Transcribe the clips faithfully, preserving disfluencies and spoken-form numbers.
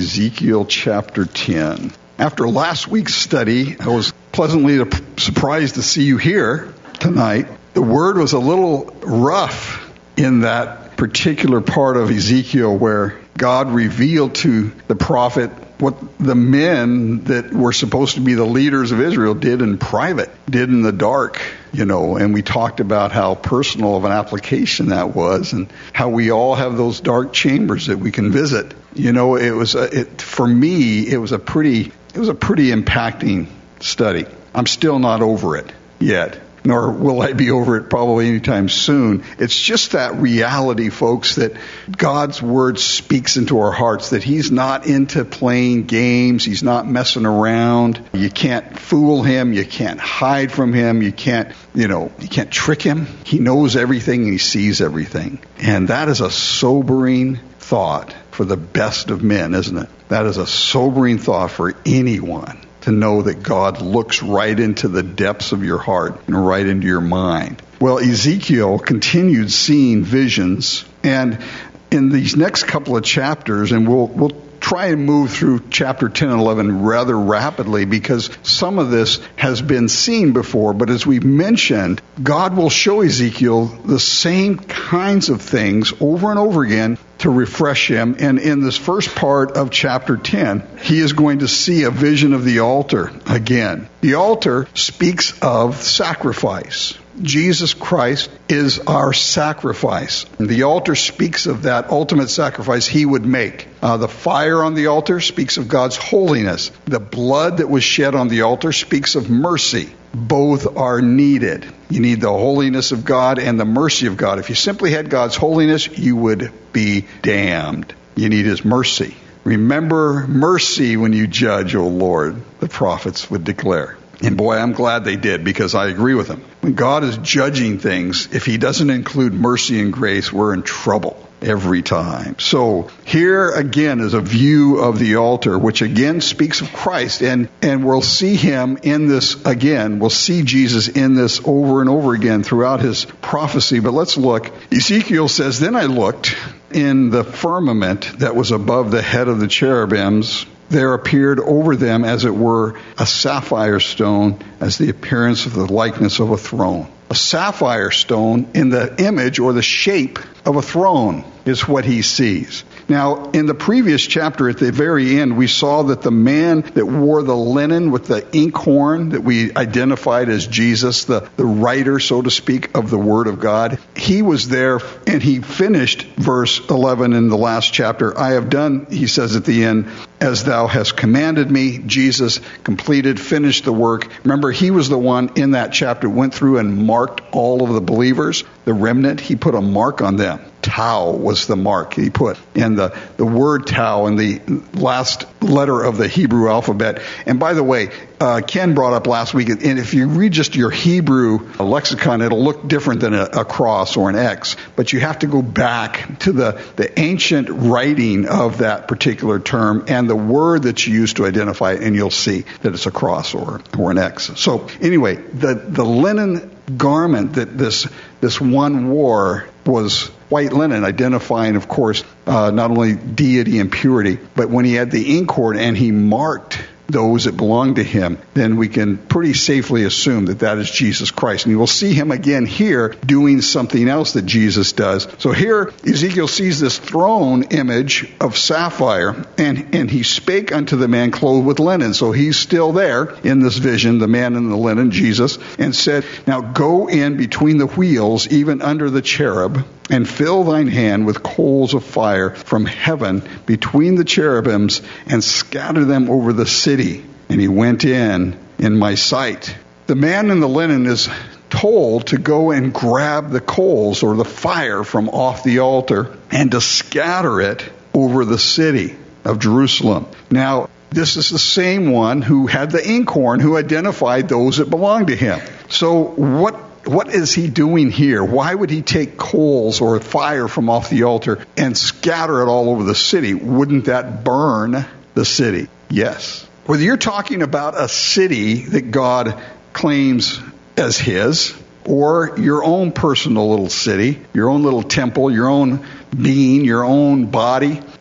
Ezekiel chapter ten. After last week's study, I was pleasantly surprised to see you here tonight. The word was a little rough in that particular part of Ezekiel where God revealed to the prophet what the men that were supposed to be the leaders of Israel did in private, did in the dark, you know, and we talked about how personal of an application that was and how we all have those dark chambers that we can visit. You know, it was, a, it, for me, it was a pretty, it was a pretty impacting study. I'm still not over it yet. Nor will I be over it probably anytime soon. It's just that reality, folks, that God's Word speaks into our hearts, that He's not into playing games. He's not messing around. You can't fool Him. You can't hide from Him. You can't, you know, you can't trick Him. He knows everything and He sees everything. And that is a sobering thought for the best of men, isn't it? That is a sobering thought for anyone. To know that God looks right into the depths of your heart and right into your mind. Well, Ezekiel continued seeing visions, and in these next couple of chapters, and we'll we'll try and move through chapter ten and eleven rather rapidly because some of this has been seen before, but as we've mentioned, God will show Ezekiel the same kinds of things over and over again to refresh him. And in this first part of chapter ten, he is going to see a vision of the altar again. The altar speaks of sacrifice. Jesus Christ is our sacrifice. The altar speaks of that ultimate sacrifice He would make. Uh, the fire on the altar speaks of God's holiness. The blood that was shed on the altar speaks of mercy. Both are needed. You need the holiness of God and the mercy of God. If you simply had God's holiness, you would be damned. You need His mercy. Remember mercy when you judge, O Lord, the prophets would declare. And boy, I'm glad they did, because I agree with them. When God is judging things, if He doesn't include mercy and grace, we're in trouble every time. So here again is a view of the altar, which again speaks of Christ. And, and we'll see Him in this again. We'll see Jesus in this over and over again throughout His prophecy. But let's look. Ezekiel says, "Then I looked in the firmament that was above the head of the cherubims. There appeared over them, as it were, a sapphire stone, as the appearance of the likeness of a throne." A sapphire stone in the image or the shape of a throne is what he sees. Now, in the previous chapter, at the very end, we saw that the man that wore the linen with the inkhorn that we identified as Jesus, the, the writer, so to speak, of the Word of God, he was there and he finished verse eleven in the last chapter. "I have done," he says at the end, "as thou hast commanded me." Jesus completed, finished the work. Remember, he was the one in that chapter went through and marked all of the believers, the remnant. He put a mark on them. Tau was the mark he put. And the, the word tau in the last letter of the Hebrew alphabet. And by the way, uh, Ken brought up last week, and if you read just your Hebrew lexicon, it'll look different than a, a cross or an X. But you have to go back to the, the ancient writing of that particular term and the word that's used to identify it, and you'll see that it's a cross or, or an X. So anyway, the, the linen garment that this this one wore was white linen, identifying, of course, uh, not only deity and purity, but when he had the inkhorn and he marked those that belong to him, then we can pretty safely assume that that is Jesus Christ. And you will see him again here doing something else that Jesus does. So here Ezekiel sees this throne image of sapphire, and, and he spake unto the man clothed with linen. So he's still there in this vision, the man in the linen, Jesus, and said, "Now go in between the wheels, even under the cherub, and fill thine hand with coals of fire from heaven between the cherubims, and scatter them over the city." And he went in in my sight. The man in the linen is told to go and grab the coals or the fire from off the altar and to scatter it over the city of Jerusalem. Now, this is the same one who had the inkhorn, who identified those that belonged to him. So what What is he doing here? Why would he take coals or fire from off the altar and scatter it all over the city? Wouldn't that burn the city? Yes. Whether you're talking about a city that God claims as his, or your own personal little city, your own little temple, your own being, your own body,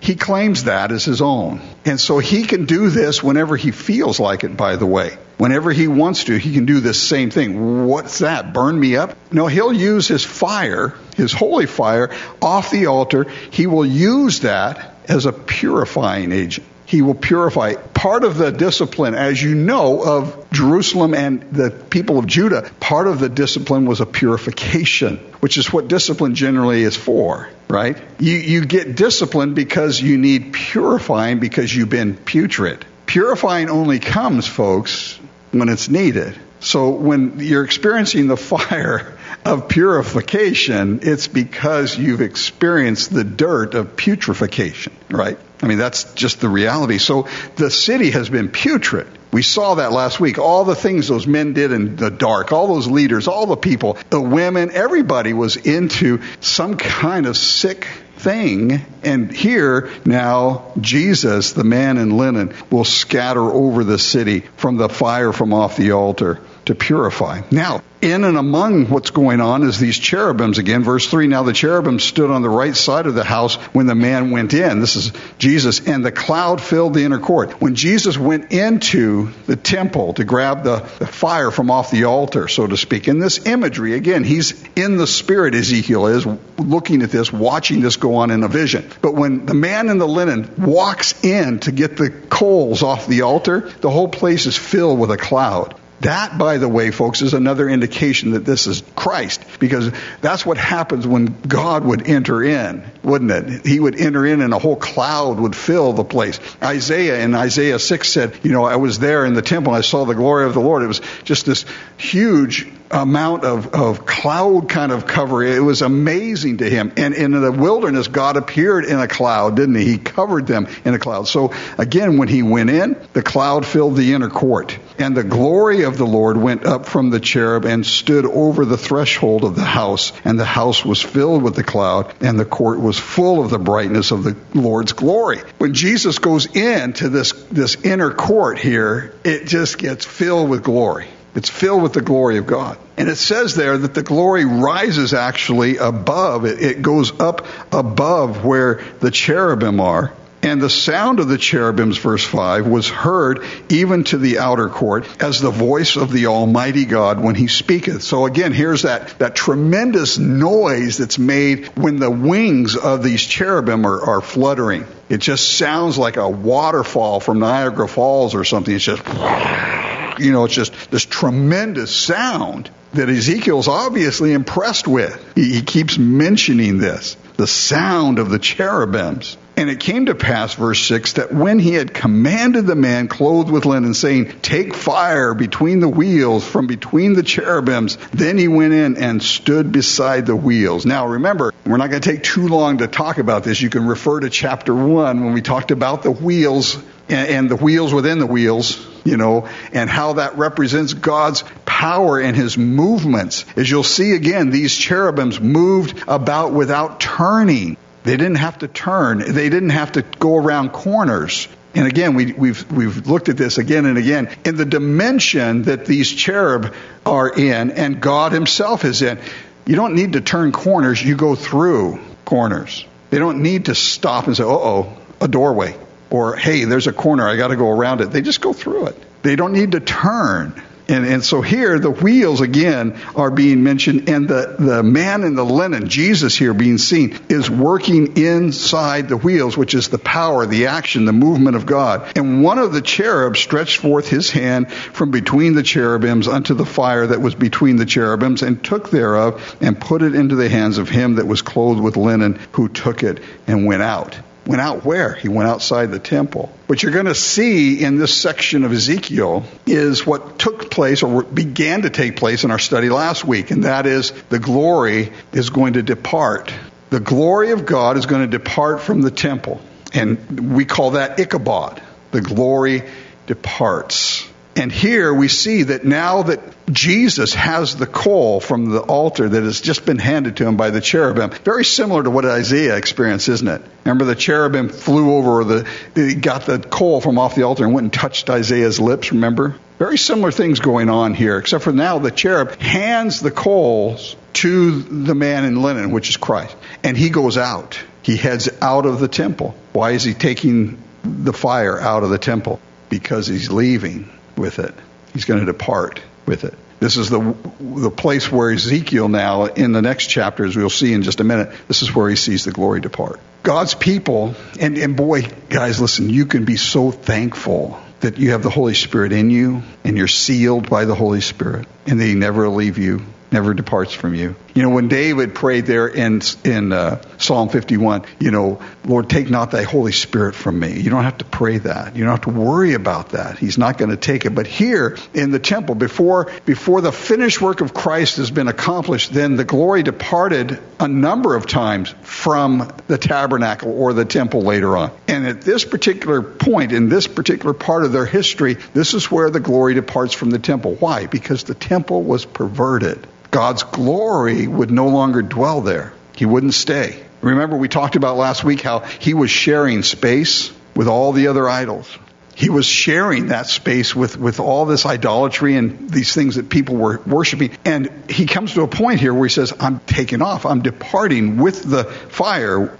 He claims that as his own. And so he can do this whenever he feels like it, by the way. Whenever he wants to, he can do this same thing. What's that? Burn me up? No, he'll use his fire, his holy fire, off the altar. He will use that as a purifying agent. He will purify. Part of the discipline, as you know, of Jerusalem and the people of Judah, part of the discipline was a purification, which is what discipline generally is for, right? You, you get disciplined because you need purifying because you've been putrid. Purifying only comes, folks, when it's needed. So when you're experiencing the fire of purification, it's because you've experienced the dirt of putrefaction, right? I mean, that's just the reality. So the city has been putrid. We saw that last week. All the things those men did in the dark, all those leaders, all the people, the women, everybody was into some kind of sick thing. And here now, Jesus, the man in linen, will scatter over the city from the fire from off the altar to purify. Now, in and among what's going on is these cherubims again. Verse three, now the cherubim stood on the right side of the house when the man went in. This is Jesus. And the cloud filled the inner court. When Jesus went into the temple to grab the, the fire from off the altar, so to speak, in this imagery, again, he's in the spirit, Ezekiel is, looking at this, watching this go on in a vision. But when the man in the linen walks in to get the coals off the altar, the whole place is filled with a cloud. That, by the way, folks, is another indication that this is Christ, because that's what happens when God would enter in, wouldn't it? He would enter in and a whole cloud would fill the place. Isaiah in Isaiah six said, you know, I was there in the temple and I saw the glory of the Lord. It was just this huge amount of, of cloud kind of cover. It was amazing to him. And in the wilderness, God appeared in a cloud, didn't he? He covered them in a cloud. So again, when he went in, the cloud filled the inner court. And the glory of the Lord went up from the cherub and stood over the threshold of the house. And the house was filled with the cloud, and the court was full of the brightness of the Lord's glory. When Jesus goes into this, this inner court here, it just gets filled with glory. It's filled with the glory of God. And it says there that the glory rises actually above. It, it goes up above where the cherubim are. And the sound of the cherubims, verse five, was heard even to the outer court as the voice of the Almighty God when he speaketh. So again, here's that, that tremendous noise that's made when the wings of these cherubim are, are fluttering. It just sounds like a waterfall from Niagara Falls or something. It's just, you know, it's just this tremendous sound that Ezekiel's obviously impressed with. He, he keeps mentioning this, the sound of the cherubims. And it came to pass, verse six, that when he had commanded the man clothed with linen, saying, take fire between the wheels from between the cherubims, then he went in and stood beside the wheels. Now remember, we're not going to take too long to talk about this. You can refer to chapter one when we talked about the wheels and, and the wheels within the wheels, you know, and how that represents God's power and his movements. As you'll see again, these cherubims moved about without turning. They didn't have to turn. They didn't have to go around corners. And again, we, we've we've looked at this again and again. In the dimension that these cherub are in and God himself is in, you don't need to turn corners. You go through corners. They don't need to stop and say, uh-oh, a doorway. Or, hey, there's a corner. I got to go around it. They just go through it. They don't need to turn. And, and so here, the wheels, again, are being mentioned. And the, the man in the linen, Jesus here being seen, is working inside the wheels, which is the power, the action, the movement of God. And one of the cherubs stretched forth his hand from between the cherubims unto the fire that was between the cherubims, and took thereof, and put it into the hands of him that was clothed with linen, who took it and went out. Went out where? He went outside the temple. What you're going to see in this section of Ezekiel is what took place or began to take place in our study last week, and that is the glory is going to depart. The glory of God is going to depart from the temple, and we call that Ichabod. The glory departs. And here we see that now that Jesus has the coal from the altar that has just been handed to him by the cherubim, very similar to what Isaiah experienced, isn't it? Remember the cherubim flew over, the he got the coal from off the altar and went and touched Isaiah's lips, remember? Very similar things going on here, except for now the cherub hands the coals to the man in linen, which is Christ, and he goes out. He heads out of the temple. Why is he taking the fire out of the temple? Because he's leaving with it. He's going to depart with it. This is the the place where Ezekiel now, in the next chapter, as we'll see in just a minute, this is where he sees the glory depart. God's people, and, and boy, guys, listen, you can be so thankful that you have the Holy Spirit in you, and you're sealed by the Holy Spirit, and that he never will leave you, never departs from you. You know, when David prayed there in in uh, Psalm fifty-one, you know, Lord, take not thy Holy Spirit from me. You don't have to pray that. You don't have to worry about that. He's not going to take it. But here in the temple, before before the finished work of Christ has been accomplished, then the glory departed a number of times from the tabernacle or the temple later on. And at this particular point, in this particular part of their history, this is where the glory departs from the temple. Why? Because the temple was perverted. God's glory would no longer dwell there. He wouldn't stay. Remember, we talked about last week how he was sharing space with all the other idols. He was sharing that space with, with all this idolatry and these things that people were worshiping. And he comes to a point here where he says, I'm taking off. I'm departing with the fire,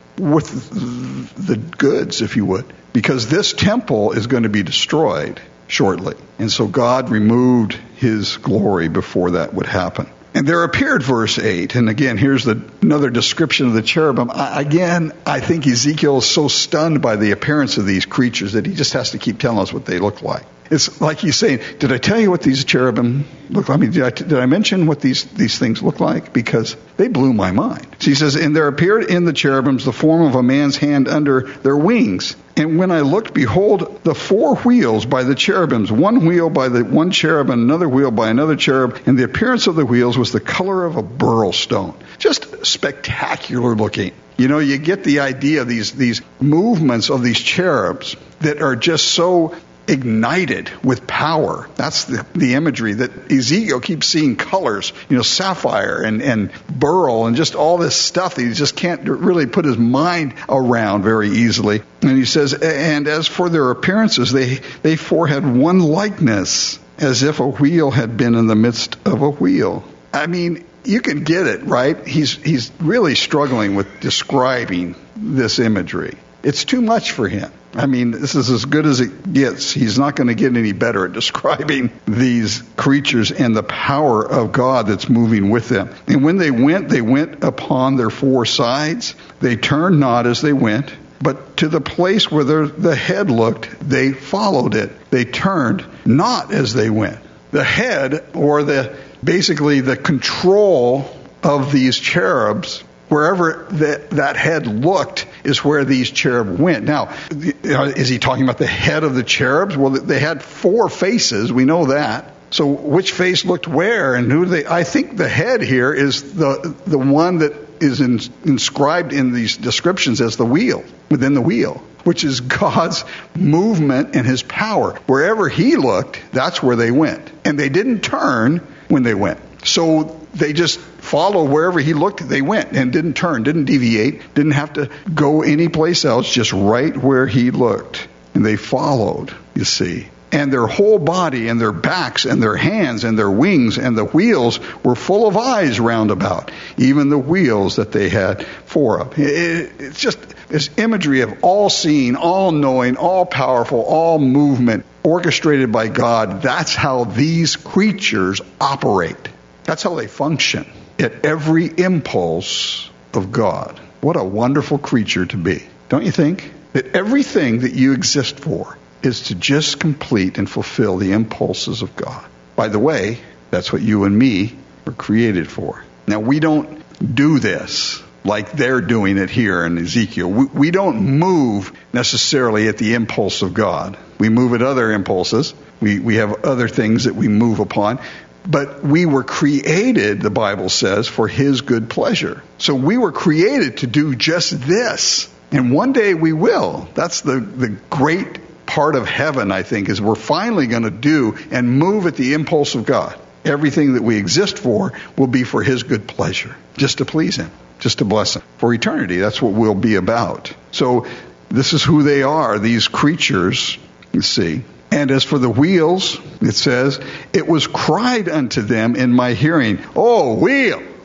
with the goods, if you would, because this temple is going to be destroyed shortly. And so God removed his glory before that would happen. And there appeared, verse eight, and again, here's the, another description of the cherubim. I, again, I think Ezekiel is so stunned by the appearance of these creatures that he just has to keep telling us what they look like. It's like he's saying, did I tell you what these cherubim look like? I mean, did I, did I mention what these, these things look like? Because they blew my mind. So he says, and there appeared in the cherubims the form of a man's hand under their wings. And when I looked, behold, the four wheels by the cherubims, one wheel by the one cherub and another wheel by another cherub, and the appearance of the wheels was the color of a beryl stone. Just spectacular looking. You know, you get the idea of these, these movements of these cherubs that are just so ignited with power. That's the, the imagery that Ezekiel keeps seeing colors, you know, sapphire and, and beryl and just all this stuff that he just can't really put his mind around very easily. And he says, and as for their appearances, they, they four had one likeness, as if a wheel had been in the midst of a wheel. I mean, you can get it, right? He's, he's really struggling with describing this imagery. It's too much for him. I mean, this is as good as it gets. He's not going to get any better at describing these creatures and the power of God that's moving with them. And when they went, they went upon their four sides. They turned not as they went, but to the place where their, the head looked, they followed it. They turned not as they went. The head, or the basically the control of these cherubs, wherever that, that head looked is where these cherub went. Now, is he talking about the head of the cherubs? Well, they had four faces. We know that. So which face looked where and who they? I think the head here is the the one that is in, inscribed in these descriptions as the wheel, within the wheel, which is God's movement and his power. Wherever he looked, that's where they went. And they didn't turn when they went. So they just followed wherever he looked, they went and didn't turn, didn't deviate, didn't have to go anyplace else, just right where he looked. And they followed, you see. And their whole body and their backs and their hands and their wings and the wheels were full of eyes round about, even the wheels that they had four of. It, it's just this imagery of all seeing, all knowing, all powerful, all movement, orchestrated by God. That's how these creatures operate. That's how they function at every impulse of God. What a wonderful creature to be. Don't you think? That everything that you exist for is to just complete and fulfill the impulses of God. By the way, that's what you and me were created for. Now, we don't do this like they're doing it here in Ezekiel. We, we don't move necessarily at the impulse of God. We move at other impulses. We, we have other things that we move upon. But we were created, the Bible says, for his good pleasure. So we were created to do just this. And one day we will. That's the, the great part of heaven, I think, is we're finally going to do and move at the impulse of God. Everything that we exist for will be for his good pleasure, just to please him, just to bless him. For eternity, that's what we'll be about. So this is who they are, these creatures, you see. And as for the wheels, it says, it was cried unto them in my hearing, oh, wheel,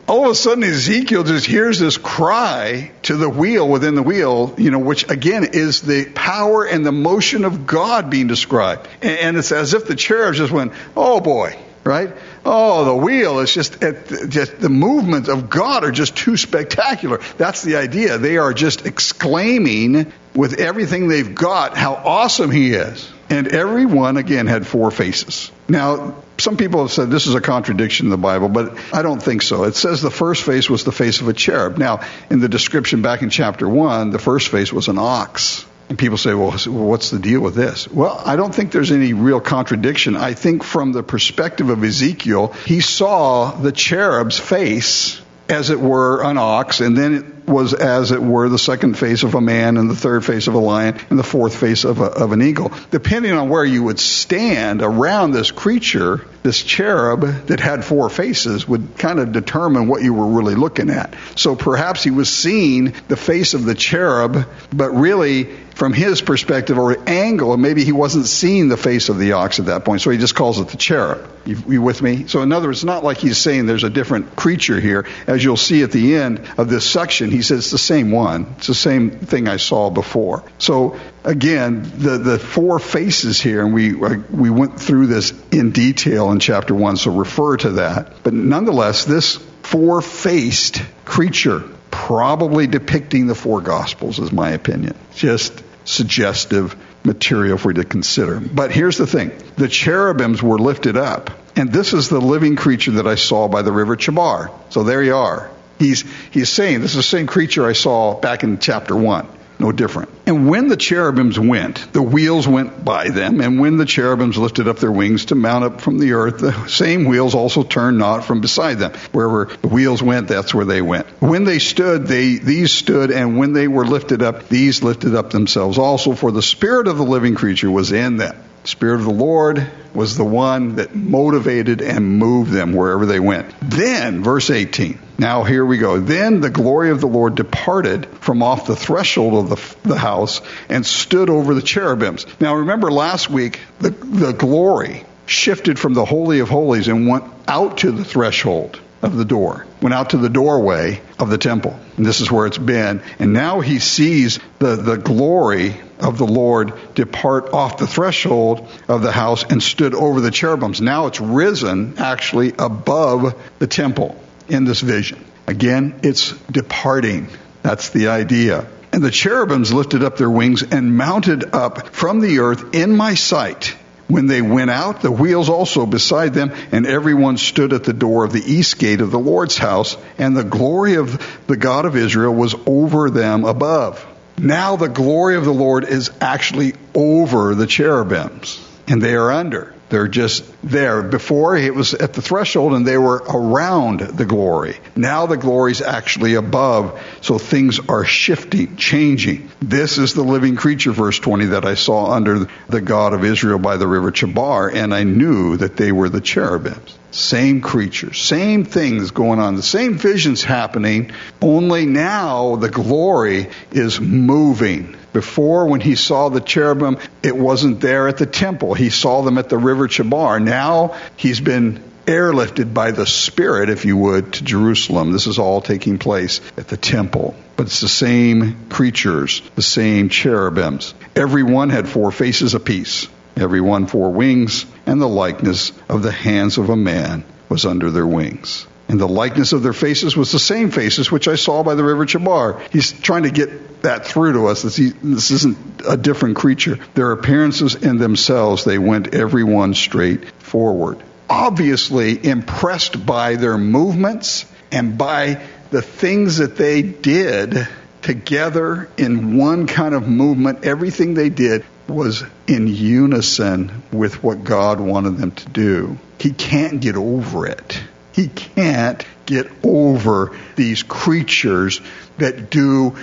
all of a sudden Ezekiel just hears this cry to the wheel within the wheel, you know, which again is the power and the motion of God being described. And it's as if the cherubs just went, oh boy, right? Oh, the wheel is just, just the movements of God are just too spectacular. That's the idea. They are just exclaiming with everything they've got how awesome he is. And every one, again, had four faces. Now, some people have said this is a contradiction in the Bible, but I don't think so. It says the first face was the face of a cherub. Now, in the description back in chapter one, the first face was an ox. And people say, well, what's the deal with this? Well, I don't think there's any real contradiction. I think from the perspective of Ezekiel, he saw the cherub's face as it were an ox, and then it was as it were the second face of a man, and the third face of a lion, and the fourth face of, a, of an eagle. Depending on where you would stand around this creature, this cherub that had four faces would kind of determine what you were really looking at. So perhaps he was seeing the face of the cherub, but really from his perspective or angle, maybe he wasn't seeing the face of the ox at that point, so he just calls it the cherub. You, you with me? So in other words, it's not like he's saying there's a different creature here. As you'll see at the end of this section, he says it's the same one. It's the same thing I saw before. So again, the, the four faces here, and we we went through this in detail in chapter one, so refer to that. But nonetheless, this four-faced creature, probably depicting the four Gospels, is my opinion. Just suggestive material for you to consider. But here's the thing. The cherubims were lifted up, and this is the living creature that I saw by the river Chebar. So there you are. He's he's saying this is the same creature I saw back in chapter one. No different. And when the cherubims went, the wheels went by them, and when the cherubims lifted up their wings to mount up from the earth, the same wheels also turned not from beside them. Wherever the wheels went, that's where they went. When they stood, they these stood, and when they were lifted up, these lifted up themselves also, for the spirit of the living creature was in them. The Spirit of the Lord was the one that motivated and moved them wherever they went. Then, verse eighteen. Now here we go. Then the glory of the Lord departed from off the threshold of the, the house and stood over the cherubims. Now remember last week, the, the glory shifted from the Holy of Holies and went out to the threshold of the door, went out to the doorway of the temple. And this is where it's been. And now he sees the, the glory of the Lord depart off the threshold of the house and stood over the cherubims. Now it's risen actually above the temple in this vision. Again, it's departing. That's the idea. And the cherubims lifted up their wings and mounted up from the earth in my sight. When they went out, the wheels also beside them, and everyone stood at the door of the east gate of the Lord's house, and the glory of the God of Israel was over them above. Now the glory of the Lord is actually over the cherubims, and they are under. They're just there. Before, it was at the threshold, and they were around the glory. Now the glory is actually above, so things are shifting, changing. This is the living creature, verse twenty, that I saw under the God of Israel by the river Chebar, and I knew that they were the cherubims. Same creatures, same things going on, the same visions happening, only now the glory is moving. Before, when he saw the cherubim, it wasn't there at the temple. He saw them at the river Chebar. Now he's been airlifted by the Spirit, if you would, to Jerusalem. This is all taking place at the temple. But it's the same creatures, the same cherubims. Every one had four faces apiece. Every one four wings, and the likeness of the hands of a man was under their wings. And the likeness of their faces was the same faces which I saw by the river Chebar. He's trying to get that through to us. This, he, this isn't a different creature. Their appearances in themselves, they went every one straight forward. Obviously impressed by their movements and by the things that they did together in one kind of movement. Everything they did was in unison with what God wanted them to do. He can't get over it. He can't get over these creatures that do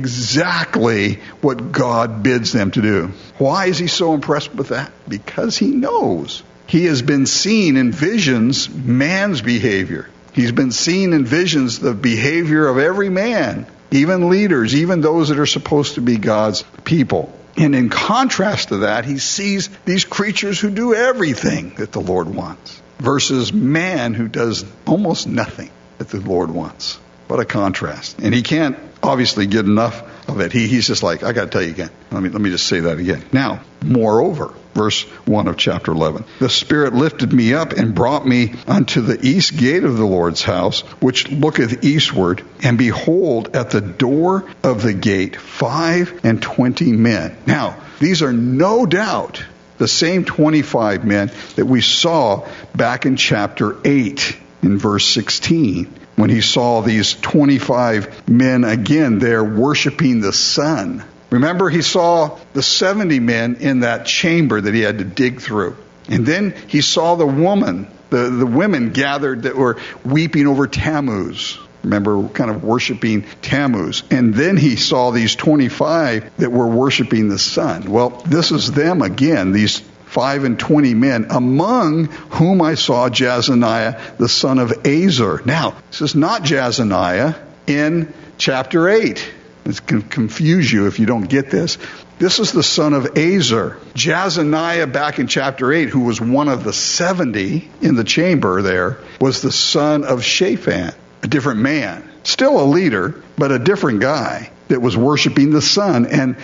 exactly what God bids them to do. Why is he so impressed with that? Because he knows. He has been seeing in visions man's behavior. He's been seeing in visions the behavior of every man, even leaders, even those that are supposed to be God's people. And in contrast to that, he sees these creatures who do everything that the Lord wants, versus man who does almost nothing, that the Lord wants. What a contrast. And he can't obviously get enough of it. He, he's just like, I got to tell you again. Let me, let me just say that again. Now, moreover, verse one of chapter eleven, the Spirit lifted me up and brought me unto the east gate of the Lord's house, which looketh eastward, and behold, at the door of the gate, five and twenty men. Now, these are no doubt the same twenty-five men that we saw back in chapter eight in verse sixteen. When he saw these twenty-five men again there worshiping the sun. Remember, he saw the seventy men in that chamber that he had to dig through. And then he saw the woman, the, the women gathered that were weeping over Tammuz. Remember, kind of worshiping Tammuz. And then he saw these twenty-five that were worshiping the sun. Well, this is them again, these five and twenty men, among whom I saw Jazaniah, the son of Azar. Now, this is not Jazaniah in chapter eight. This can confuse you if you don't get this. This is the son of Azar. Jazaniah, back in chapter eight, who was one of the seventy in the chamber there, was the son of Shaphan, a different man. Still a leader, but a different guy that was worshiping the sun. And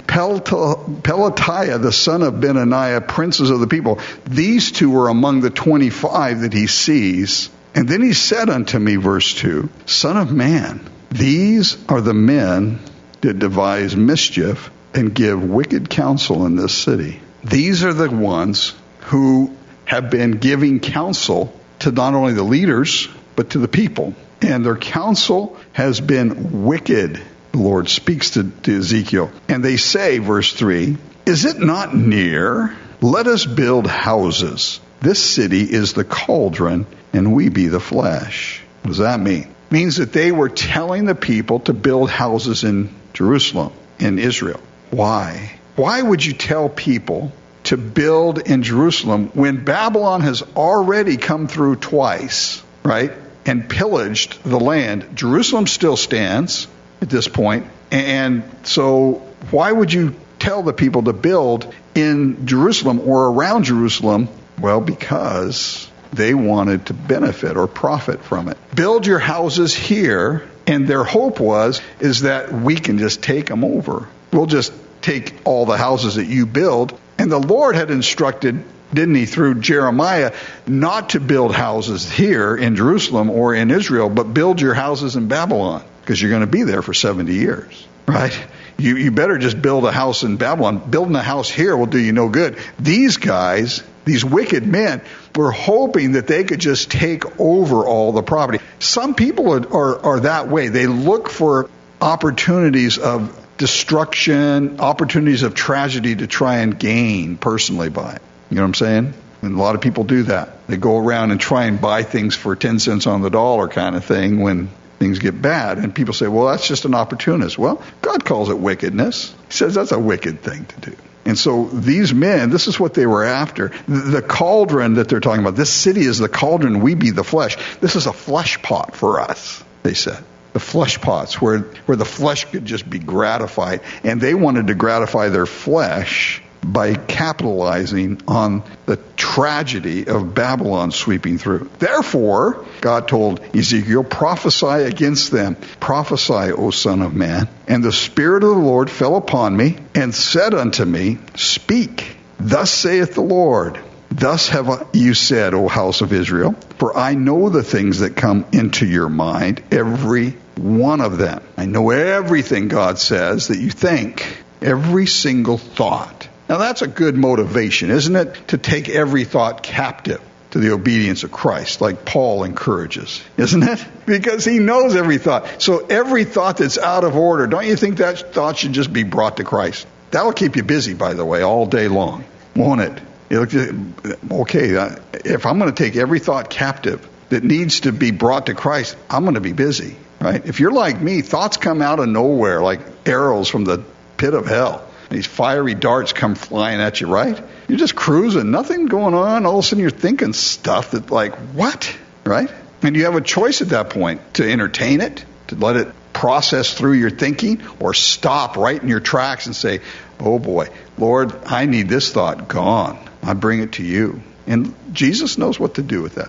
Pelatiah, the son of Benaniah, princes of the people. These two were among the twenty-five that he sees. And then he said unto me, verse two, Son of man, these are the men that devise mischief and give wicked counsel in this city. These are the ones who have been giving counsel to not only the leaders, but to the people. And their counsel has been wicked. The Lord speaks to, to Ezekiel. And they say, verse three, Is it not near? Let us build houses. This city is the cauldron, and we be the flesh. What does that mean? It means that they were telling the people to build houses in Jerusalem, in Israel. Why? Why would you tell people to build in Jerusalem when Babylon has already come through twice, right, and pillaged the land? Jerusalem still stands at this point. And so why would you tell the people to build in Jerusalem or around Jerusalem? Well, because they wanted to benefit or profit from it. Build your houses here, and their hope was, is that we can just take them over. We'll just take all the houses that you build. And the Lord had instructed, didn't he, through Jeremiah, not to build houses here in Jerusalem or in Israel, but build your houses in Babylon, because you're going to be there for seventy years, right? You, you better just build a house in Babylon. Building a house here will do you no good. These guys, these wicked men, were hoping that they could just take over all the property. Some people are, are, are that way. They look for opportunities of destruction, opportunities of tragedy to try and gain personally by it. You know what I'm saying? And a lot of people do that. They go around and try and buy things for ten cents on the dollar kind of thing when things get bad. And people say, well, that's just an opportunist. Well, God calls it wickedness. He says that's a wicked thing to do. And so these men, this is what they were after. The cauldron that they're talking about, this city is the cauldron, we be the flesh. This is a flesh pot for us, they said. The flesh pots where, where the flesh could just be gratified. And they wanted to gratify their flesh by capitalizing on the tragedy of Babylon sweeping through. Therefore, God told Ezekiel, prophesy against them. Prophesy, O son of man. And the Spirit of the Lord fell upon me and said unto me, Speak, thus saith the Lord. Thus have you said, O house of Israel, for I know the things that come into your mind, every one of them. I know everything God says that you think, every single thought. Now that's a good motivation, isn't it? To take every thought captive to the obedience of Christ, like Paul encourages, isn't it? Because he knows every thought. So every thought that's out of order, don't you think that thought should just be brought to Christ? That'll keep you busy, by the way, all day long, won't it? Okay, if I'm going to take every thought captive that needs to be brought to Christ, I'm going to be busy, right? If you're like me, thoughts come out of nowhere like arrows from the pit of hell. These fiery darts come flying at you, right? You're just cruising, nothing going on. All of a sudden you're thinking stuff that like, what? Right? And you have a choice at that point to entertain it, to let it process through your thinking, or stop right in your tracks and say, oh boy, Lord, I need this thought gone. I bring it to you. And Jesus knows what to do with that thought.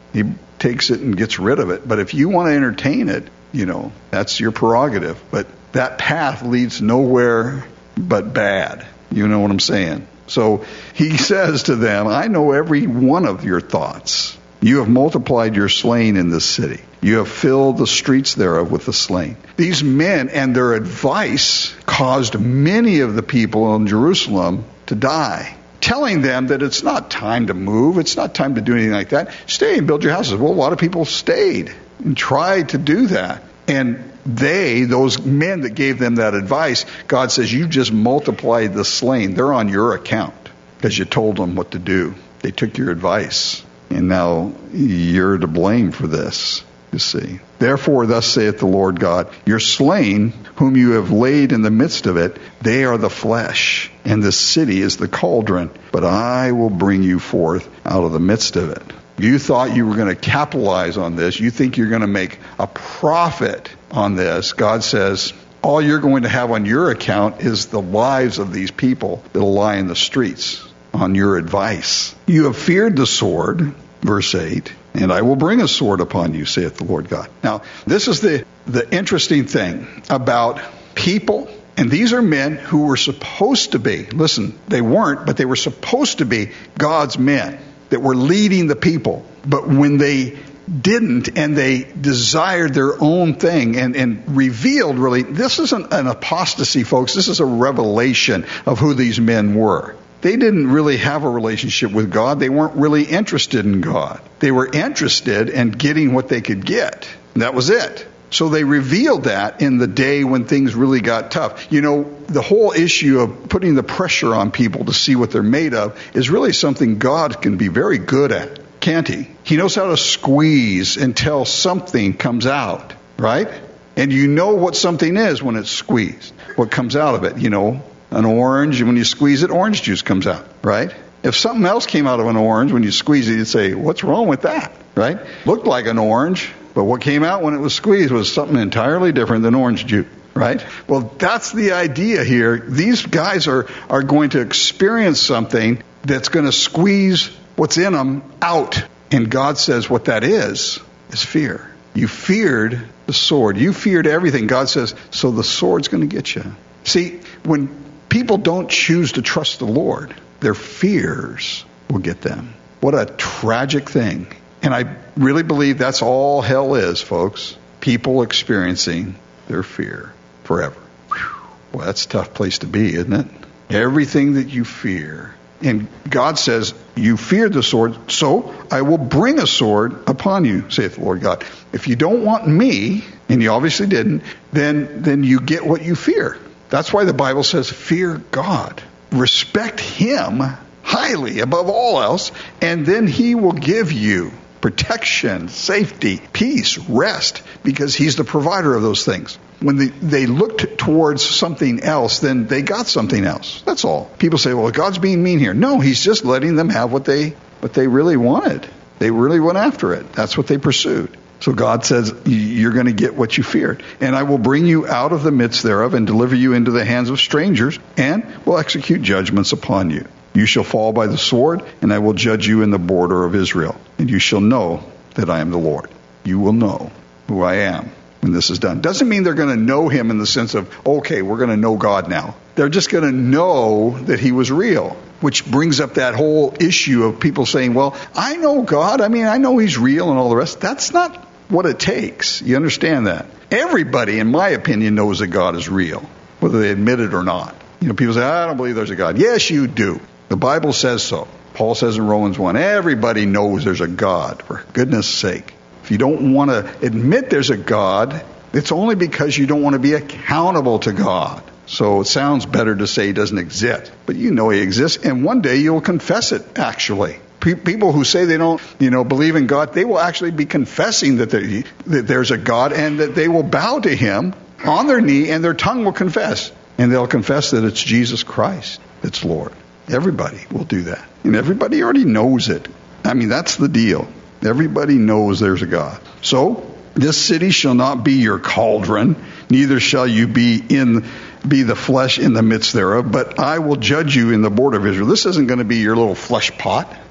He takes it and gets rid of it. But if you want to entertain it, you know, that's your prerogative. But that path leads nowhere but bad. You know what I'm saying? So he says to them, I know every one of your thoughts. You have multiplied your slain in this city. You have filled the streets thereof with the slain. These men and their advice caused many of the people in Jerusalem to die, telling them that it's not time to move. It's not time to do anything like that. Stay and build your houses. Well, a lot of people stayed and tried to do that. And they, those men that gave them that advice, God says, you just multiplied the slain. They're on your account because you told them what to do. They took your advice. And now you're to blame for this, you see. Therefore, thus saith the Lord God, your slain, whom you have laid in the midst of it, they are the flesh, and the city is the cauldron. But I will bring you forth out of the midst of it. You thought you were going to capitalize on this. You think you're going to make a profit on this. God says, all you're going to have on your account is the lives of these people that will lie in the streets on your advice. You have feared the sword, verse eight, and I will bring a sword upon you, saith the Lord God. Now, this is the, the interesting thing about people, and these are men who were supposed to be, listen, they weren't, but they were supposed to be God's men that were leading the people. But when they didn't and they desired their own thing and, and revealed really, this isn't an apostasy, folks, this is a revelation of who these men were. They didn't really have a relationship with God. They weren't really interested in God. They were interested in getting what they could get. And that was it. So they revealed that in the day when things really got tough. You know, the whole issue of putting the pressure on people to see what they're made of is really something God can be very good at, can't he? He knows how to squeeze until something comes out, right? And you know what something is when it's squeezed, what comes out of it, you know. An orange, and when you squeeze it, orange juice comes out, right? If something else came out of an orange, when you squeeze it, you'd say, what's wrong with that, right? Looked like an orange, but what came out when it was squeezed was something entirely different than orange juice, right? Well, that's the idea here. These guys are, are going to experience something that's going to squeeze what's in them out. And God says what that is, is fear. You feared the sword. You feared everything. God says, so the sword's going to get you. See, when people don't choose to trust the Lord, their fears will get them. What a tragic thing. And I really believe that's all hell is, folks. People experiencing their fear forever. Whew. Well, that's a tough place to be, isn't it? Everything that you fear. And God says, you fear the sword, so I will bring a sword upon you, saith the Lord God. If you don't want me, and you obviously didn't, then, then you get what you fear. That's why the Bible says, fear God. Respect him highly above all else, and then he will give you protection, safety, peace, rest, because he's the provider of those things. When they, they looked towards something else, then they got something else. That's all. People say, well, God's being mean here. No, he's just letting them have what they what they really wanted. They really went after it. That's what they pursued. So God says, you're going to get what you feared. And I will bring you out of the midst thereof and deliver you into the hands of strangers and will execute judgments upon you. You shall fall by the sword, and I will judge you in the border of Israel. And you shall know that I am the Lord. You will know who I am when this is done. Doesn't mean they're going to know him in the sense of, okay, we're going to know God now. They're just going to know that he was real, which brings up that whole issue of people saying, well, I know God. I mean, I know he's real and all the rest. That's not what it takes. You understand that? Everybody, in my opinion, knows that God is real, whether they admit it or not. You know, people say, I don't believe there's a God. Yes, you do. The Bible says so. Paul says in Romans one, everybody knows there's a God, for goodness sake. If you don't want to admit there's a God, it's only because you don't want to be accountable to God. So it sounds better to say he doesn't exist. But you know he exists, and one day you'll confess it, actually. People who say they don't, you know, believe in God, they will actually be confessing that, there, that there's a God and that they will bow to him on their knee and their tongue will confess. And they'll confess that it's Jesus Christ that's Lord. Everybody will do that. And everybody already knows it. I mean, that's the deal. Everybody knows there's a God. So, this city shall not be your cauldron, neither shall you be in be the flesh in the midst thereof, but I will judge you in the border of Israel. This isn't going to be your little flesh pot.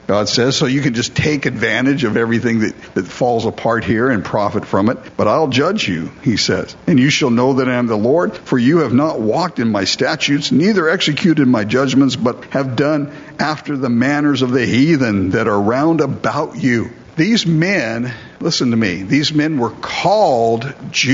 God says, so you can just take advantage of everything that, that falls apart here and profit from it. But I'll judge you, he says, and you shall know that I am the Lord, for you have not walked in my statutes, neither executed my judgments, but have done after the manners of the heathen that are round about you. These men, listen to me, these men were called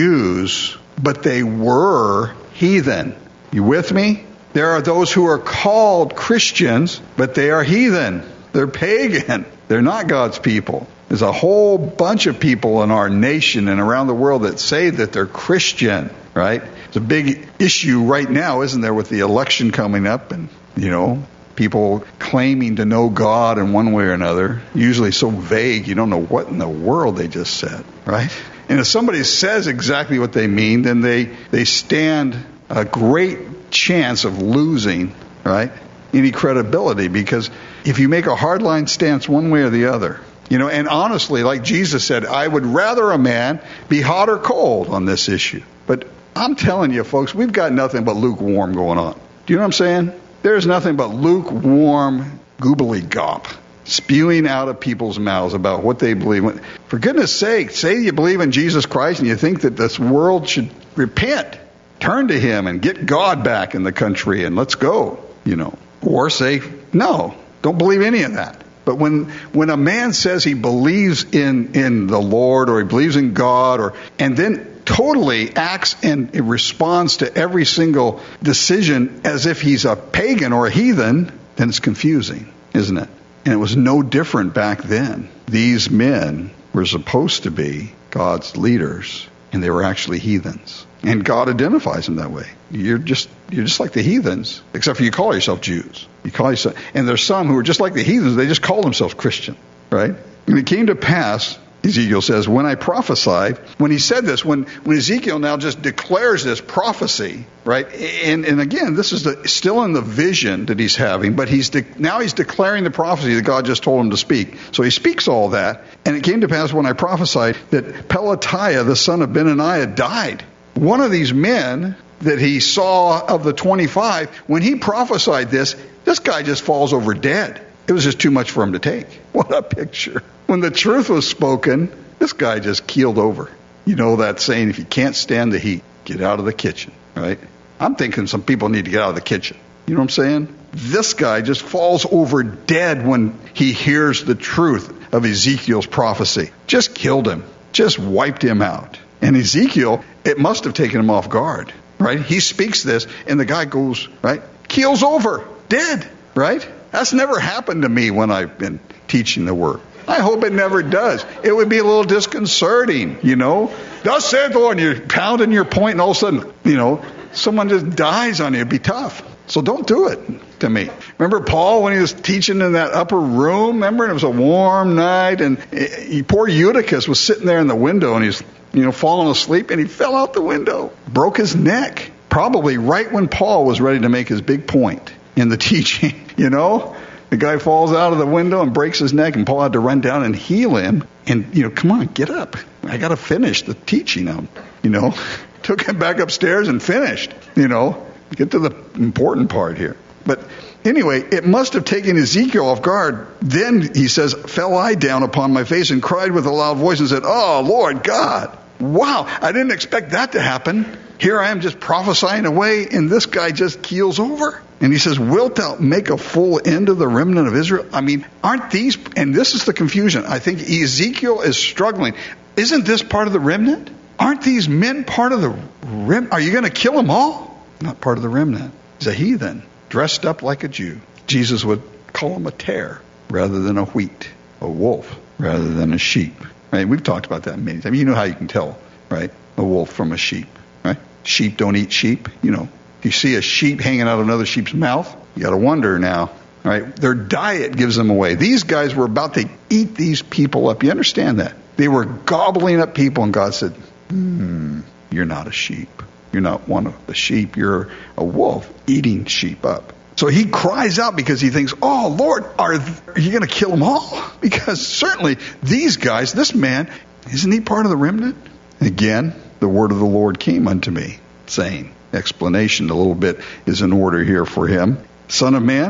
Jews, but they were heathen. You with me? There are those who are called Christians, but they are heathen. They're pagan. They're not God's people. There's a whole bunch of people in our nation and around the world that say that they're Christian, right? It's a big issue right now, isn't there, with the election coming up and, you know, people claiming to know God in one way or another, usually so vague you don't know what in the world they just said, right? And if somebody says exactly what they mean, then they, they stand a great chance of losing, right, any credibility, because if you make a hardline stance one way or the other, you know, and honestly, like Jesus said, I would rather a man be hot or cold on this issue. But I'm telling you, folks, we've got nothing but lukewarm going on. Do you know what I'm saying? There's nothing but lukewarm goobly-gop spewing out of people's mouths about what they believe. For goodness sake, say you believe in Jesus Christ and you think that this world should repent, turn to him and get God back in the country and let's go, you know. Or say, no, don't believe any of that. But when when a man says he believes in, in the Lord or he believes in God, or and then totally acts and responds to every single decision as if he's a pagan or a heathen, then it's confusing, isn't it? And it was no different back then. These men were supposed to be God's leaders, and they were actually heathens. And God identifies them that way. You're just you're just like the heathens, except for you call yourself Jews. You call yourself, and there's some who are just like the heathens. They just call themselves Christian, right? And it came to pass, Ezekiel says, when I prophesied, when he said this, when, when Ezekiel now just declares this prophecy, right? And, and again, this is the, still in the vision that he's having, but he's de- now he's declaring the prophecy that God just told him to speak. So he speaks all that, and it came to pass when I prophesied that Pelatiah, the son of Benaniah, died. One of these men that he saw of the twenty-five, when he prophesied this, this guy just falls over dead. It was just too much for him to take. What a picture. When the truth was spoken, this guy just keeled over. You know that saying, if you can't stand the heat, get out of the kitchen, right? I'm thinking some people need to get out of the kitchen. You know what I'm saying? This guy just falls over dead when he hears the truth of Ezekiel's prophecy. Just killed him. Just wiped him out. And Ezekiel, it must have taken him off guard, right? He speaks this, and the guy goes, right, keels over, dead, right? That's never happened to me when I've been teaching the word. I hope it never does. It would be a little disconcerting, you know. Thus saith the Lord, and you're pounding your point, and all of a sudden, you know, someone just dies on you. It'd be tough. So don't do it to me. Remember Paul when he was teaching in that upper room? Remember, and it was a warm night, and he, poor Eutychus was sitting there in the window, and he's, you know, falling asleep, and he fell out the window, broke his neck, probably right when Paul was ready to make his big point in the teaching, you know. The guy falls out of the window and breaks his neck, and Paul had to run down and heal him. And, you know, come on, get up. I got to finish the teaching now, you know. Took him back upstairs and finished, you know. Get to the important part here. But anyway, it must have taken Ezekiel off guard. Then, he says, fell I down upon my face and cried with a loud voice and said, oh, Lord God, wow, I didn't expect that to happen. Here I am just prophesying away, and this guy just keels over. And he says, wilt thou make a full end of the remnant of Israel? I mean, aren't these, and this is the confusion. I think Ezekiel is struggling. Isn't this part of the remnant? Aren't these men part of the remnant? Are you going to kill them all? Not part of the remnant. He's a heathen, dressed up like a Jew. Jesus would call him a tare rather than a wheat, a wolf rather than a sheep. Right? We've talked about that many times. You know how you can tell, right, a wolf from a sheep, right? Sheep don't eat sheep, you know. If you see a sheep hanging out of another sheep's mouth, you got to wonder now, right? Their diet gives them away. These guys were about to eat these people up. You understand that? They were gobbling up people, and God said, hmm, you're not a sheep. You're not one of the sheep. You're a wolf eating sheep up. So he cries out because he thinks, oh, Lord, are, are you going to kill them all? Because certainly these guys, this man, isn't he part of the remnant? Again, the word of the Lord came unto me, saying, explanation a little bit is in order here for him. Son of man,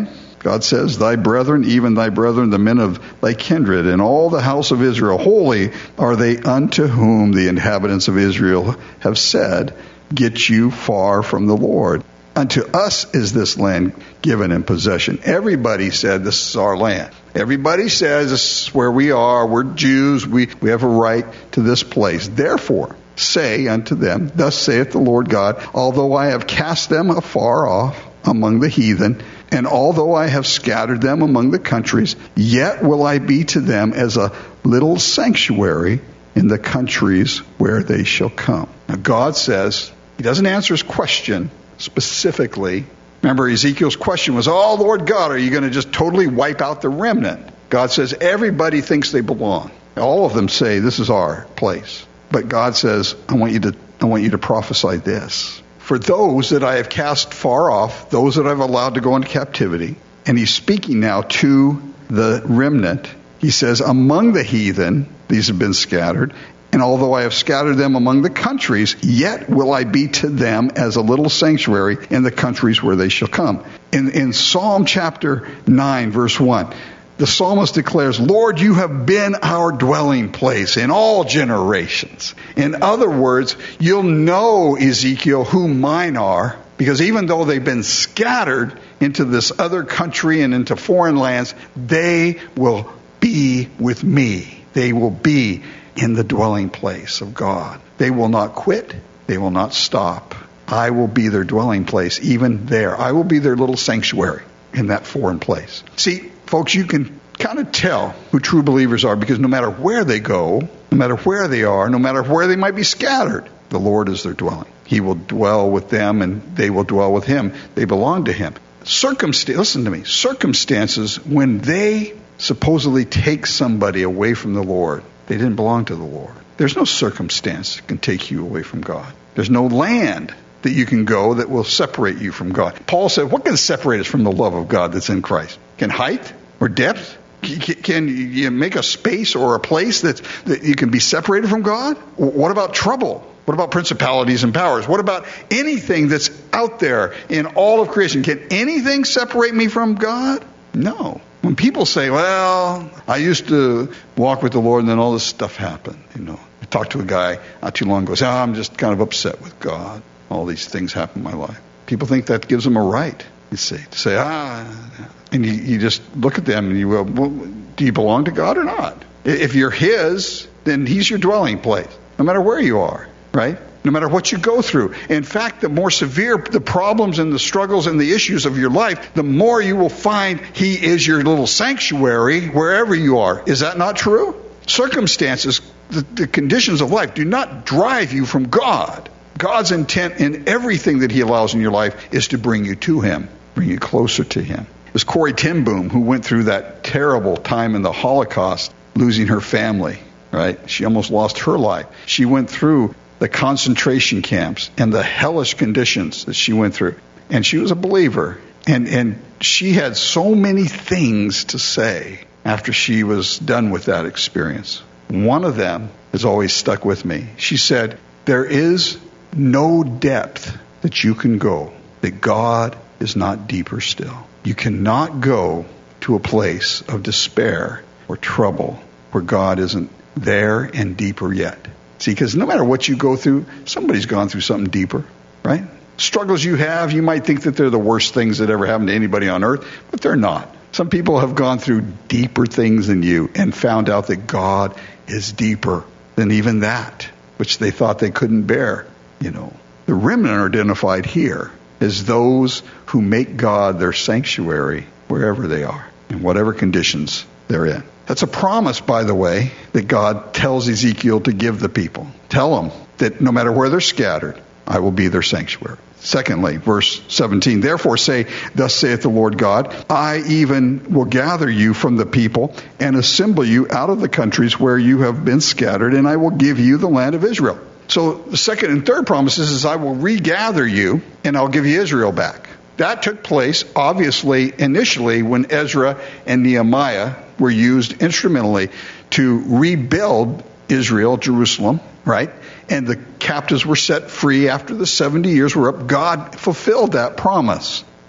God says, thy brethren, even thy brethren, the men of thy kindred, and all the house of Israel, holy are they unto whom the inhabitants of Israel have said, get you far from the Lord. Unto us is this land given in possession. Everybody said, this is our land. Everybody says, this is where we are. We're Jews. We, we have a right to this place. Therefore, say unto them, thus saith the Lord God, although I have cast them afar off among the heathen, and although I have scattered them among the countries, yet will I be to them as a little sanctuary in the countries where they shall come. Now God says, he doesn't answer his question specifically. Remember, Ezekiel's question was, oh, Lord God, are you going to just totally wipe out the remnant? God says, everybody thinks they belong. All of them say, this is our place. But God says, I want you to, I want you to prophesy this. For those that I have cast far off, those that I've allowed to go into captivity, and he's speaking now to the remnant. He says, among the heathen, these have been scattered, and although I have scattered them among the countries, yet will I be to them as a little sanctuary in the countries where they shall come. In, in Psalm chapter nine, verse one, the psalmist declares, Lord, you have been our dwelling place in all generations. In other words, you'll know, Ezekiel, who mine are, because even though they've been scattered into this other country and into foreign lands, they will be with me. They will be in the dwelling place of God. They will not quit. They will not stop. I will be their dwelling place, even there. I will be their little sanctuary in that foreign place. See, folks, you can kind of tell who true believers are because no matter where they go, no matter where they are, no matter where they might be scattered, the Lord is their dwelling. He will dwell with them and they will dwell with him. They belong to him. Circumst- listen to me. Circumstances, when they supposedly take somebody away from the Lord, they didn't belong to the Lord. There's no circumstance that can take you away from God. There's no land that you can go that will separate you from God. Paul said, what can separate us from the love of God that's in Christ? Can height or depth? Can you make a space or a place that, that you can be separated from God? What about trouble? What about principalities and powers? What about anything that's out there in all of creation? Can anything separate me from God? No. When people say, well, I used to walk with the Lord and then all this stuff happened, you know. I talked to a guy not too long ago, said, oh, I'm just kind of upset with God. All these things happen in my life. People think that gives them a right, you see, to say, ah, and you, you just look at them and you go, well, do you belong to God or not? If you're his, then he's your dwelling place, no matter where you are, right? No matter what you go through. In fact, the more severe the problems and the struggles and the issues of your life, the more you will find he is your little sanctuary wherever you are. Is that not true? Circumstances, the, the conditions of life do not drive you from God. God's intent in everything that he allows in your life is to bring you to him, bring you closer to him. It was Corrie ten Boom who went through that terrible time in the Holocaust, losing her family, right? She almost lost her life. She went through the concentration camps and the hellish conditions that she went through. And she was a believer. And, and she had so many things to say after she was done with that experience. One of them has always stuck with me. She said, there is no depth that you can go that God is not deeper still. You cannot go to a place of despair or trouble where God isn't there and deeper yet. See, because no matter what you go through, somebody's gone through something deeper, right? Struggles you have, you might think that they're the worst things that ever happened to anybody on earth, but they're not. Some people have gone through deeper things than you and found out that God is deeper than even that, which they thought they couldn't bear. You know, the remnant are identified here as those who make God their sanctuary wherever they are, in whatever conditions they're in. That's a promise, by the way, that God tells Ezekiel to give the people. Tell them that no matter where they're scattered, I will be their sanctuary. Secondly, verse seventeen, therefore say, thus saith the Lord God, I even will gather you from the people and assemble you out of the countries where you have been scattered, and I will give you the land of Israel. So the second and third promises is I will regather you and I'll give you Israel back. That took place, obviously, initially when Ezra and Nehemiah were used instrumentally to rebuild Israel, Jerusalem, right? And the captives were set free after the seventy years were up. God fulfilled that promise.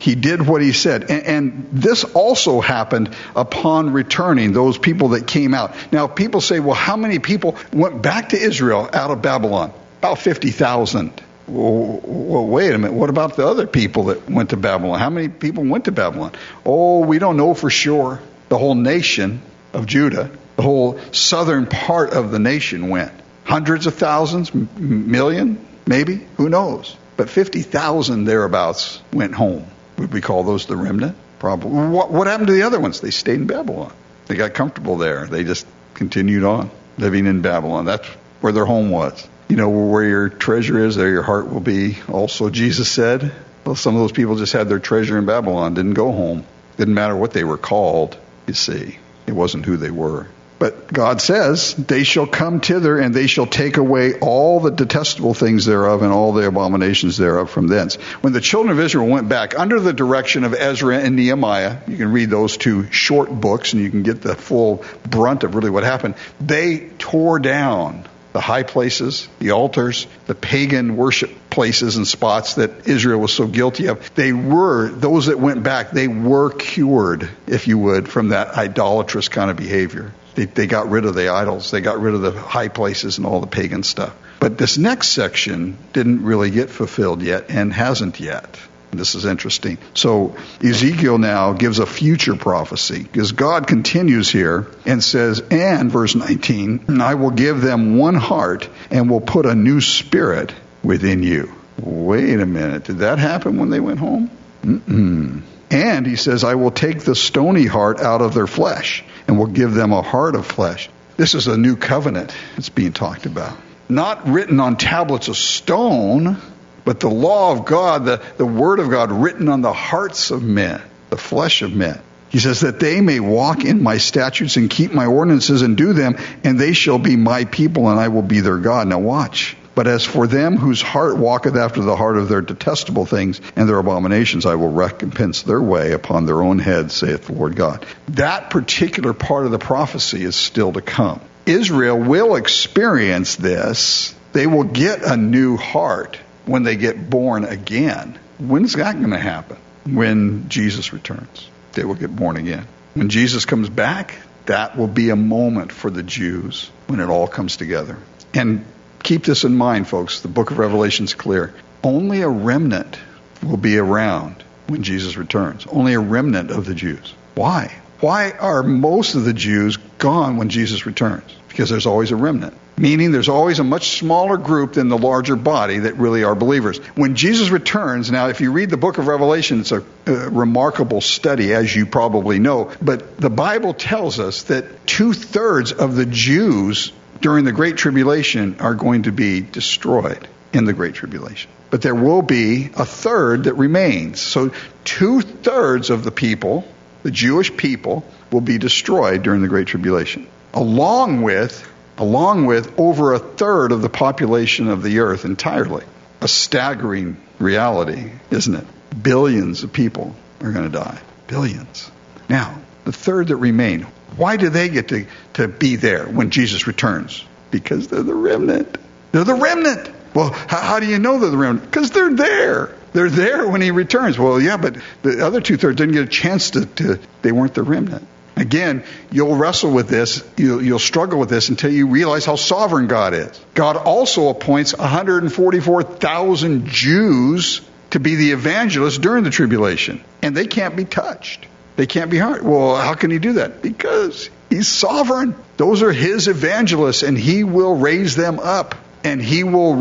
He did what he said. And, and this also happened upon returning, those people that came out. Now, people say, well, how many people went back to Israel out of Babylon? About fifty thousand. Well, well, wait a minute. What about the other people that went to Babylon? How many people went to Babylon? Oh, we don't know for sure. The whole nation of Judah, the whole southern part of the nation went. Hundreds of thousands, m- million, maybe, who knows? But fifty thousand thereabouts went home. Would we call those the remnant? Probably. What, what happened to the other ones? They stayed in Babylon. They got comfortable there. They just continued on living in Babylon. That's where their home was. You know, where your treasure is, there your heart will be. Also, Jesus said, well, some of those people just had their treasure in Babylon, didn't go home. Didn't matter what they were called, you see. It wasn't who they were. But God says, they shall come thither, and they shall take away all the detestable things thereof, and all the abominations thereof from thence. When the children of Israel went back under the direction of Ezra and Nehemiah, you can read those two short books, and you can get the full brunt of really what happened. They tore down the high places, the altars, the pagan worship places and spots that Israel was so guilty of. They were, those that went back, they were cured, if you would, from that idolatrous kind of behavior. They, they got rid of the idols. They got rid of the high places and all the pagan stuff. But this next section didn't really get fulfilled yet and hasn't yet. This is interesting. So Ezekiel now gives a future prophecy, because God continues here and says, and verse nineteen, I will give them one heart and will put a new spirit within you. Wait a minute. Did that happen when they went home? Mm-mm. And he says, I will take the stony heart out of their flesh and will give them a heart of flesh. This is a new covenant that's being talked about. Not written on tablets of stone, but the law of God, the, the word of God written on the hearts of men, the flesh of men. He says that they may walk in my statutes and keep my ordinances and do them, and they shall be my people, and I will be their God. Now watch. But as for them whose heart walketh after the heart of their detestable things and their abominations, I will recompense their way upon their own heads, saith the Lord God. That particular part of the prophecy is still to come. Israel will experience this. They will get a new heart when they get born again. When's that going to happen? When Jesus returns. They will get born again. When Jesus comes back, that will be a moment for the Jews when it all comes together. And keep this in mind, folks. The book of Revelation is clear. Only a remnant will be around when Jesus returns. Only a remnant of the Jews. Why? Why are most of the Jews gone when Jesus returns? Because there's always a remnant. Meaning there's always a much smaller group than the larger body that really are believers. When Jesus returns, now if you read the book of Revelation, it's a, a remarkable study, as you probably know. But the Bible tells us that two-thirds of the Jews during the Great Tribulation are going to be destroyed in the Great Tribulation. But there will be a third that remains. So two-thirds of the people, the Jewish people, will be destroyed during the Great Tribulation. Along with, along with over a third of the population of the earth entirely. A staggering reality, isn't it? Billions of people are going to die. Billions. Now, the third that remain, why do they get to, to be there when Jesus returns? Because they're the remnant. They're the remnant. Well, how, how do you know they're the remnant? Because they're there. They're there when he returns. Well, yeah, but the other two-thirds didn't get a chance to, to they weren't the remnant. Again, you'll wrestle with this, you'll, you'll struggle with this until you realize how sovereign God is. God also appoints one hundred forty-four thousand Jews to be the evangelists during the tribulation. And they can't be touched. They can't be harmed. Well, how can he do that? Because he's sovereign. Those are his evangelists, and he will raise them up. And he will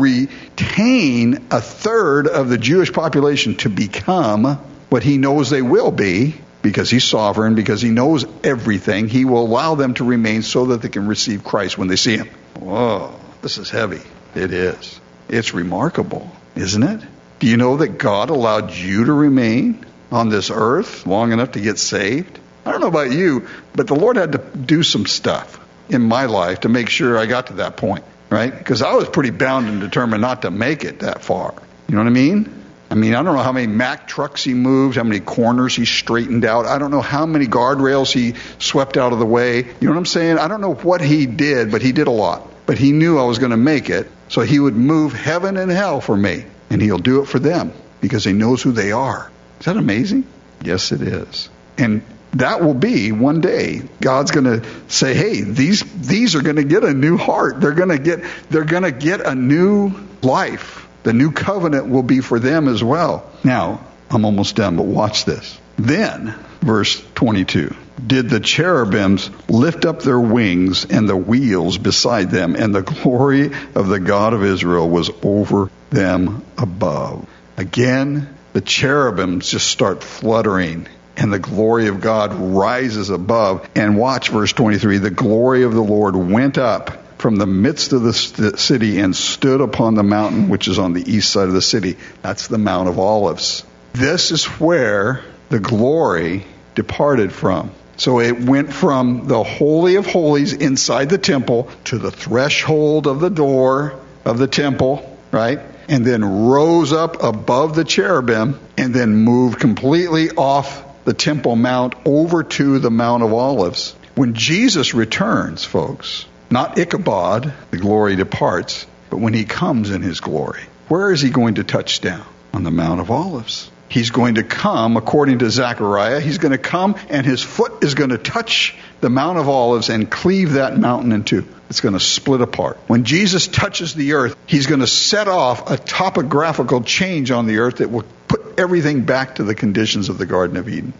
retain a third of the Jewish population to become what he knows they will be. Because he's sovereign, because he knows everything, he will allow them to remain so that they can receive Christ when they see him. Whoa, this is heavy. It is. It's remarkable, isn't it? Do you know that God allowed you to remain on this earth long enough to get saved? I don't know about you, but the Lord had to do some stuff in my life to make sure I got to that point, right? Because I was pretty bound and determined not to make it that far. You know what I mean? I mean, I don't know how many Mack trucks he moved, how many corners he straightened out. I don't know how many guardrails he swept out of the way. You know what I'm saying? I don't know what he did, but he did a lot. But he knew I was going to make it, so he would move heaven and hell for me. And he'll do it for them because he knows who they are. Is that amazing? Yes, it is. And that will be one day. God's going to say, hey, these these are going to get a new heart. They're going to get they're going to get a new life. The new covenant will be for them as well. Now, I'm almost done, but watch this. Then, verse twenty-two, did the cherubims lift up their wings and the wheels beside them, and the glory of the God of Israel was over them above. Again, the cherubims just start fluttering, and the glory of God rises above. And watch verse twenty-three. The glory of the Lord went up from the midst of the city and stood upon the mountain which is on the east side of the city. That's the Mount of Olives. This is where the glory departed from. So it went from the Holy of Holies inside the temple to the threshold of the door of the temple, right? And then rose up above the cherubim and then moved completely off the Temple Mount over to the Mount of Olives. When Jesus returns, folks, not Ichabod, the glory departs, but when he comes in his glory, where is he going to touch down? On the Mount of Olives. He's going to come, according to Zechariah, he's going to come and his foot is going to touch the Mount of Olives and cleave that mountain in two. It's going to split apart. When Jesus touches the earth, he's going to set off a topographical change on the earth that will put everything back to the conditions of the Garden of Eden.